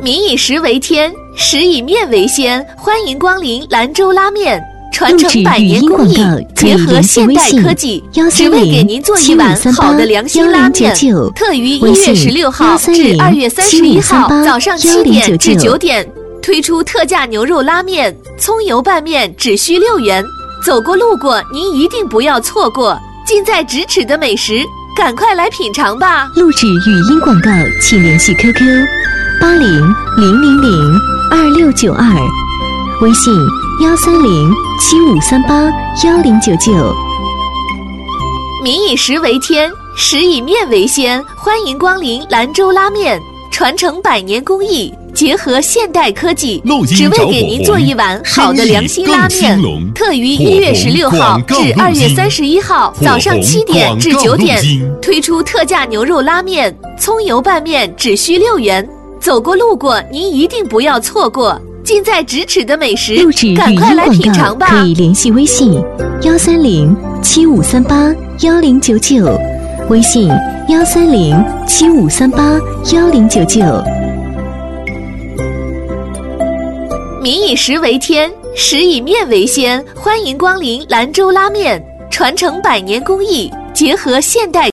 民以食为天，食以面为先。欢迎光临兰州拉面，传承100年工艺，结合现代科技，只为给您做一碗好的良心拉面。特于1月16号至2月31号早上7点至9点推出特价牛肉拉面，葱油拌面只需6元。走过路过，您一定不要错过，近在咫尺的美食，赶快来品尝吧！ 录制语音广告，请联系 QQ80002692，微信13075381099。 民以食为天，食以面为先。欢迎光临兰州拉面，传承100年工艺，结合现代科技，只为给您做一碗好的良心拉面。特于1月16号至2月31号早上7点至9点推出特价牛肉拉面，葱油拌面只需6元。走过路过，您一定不要错过，近在咫尺的美食，赶快来品尝吧！ 可以联系微信13075381099，微信13075381099。 民以食为天，食以面为先。欢迎光临兰州拉面，传承100年工艺，结合现代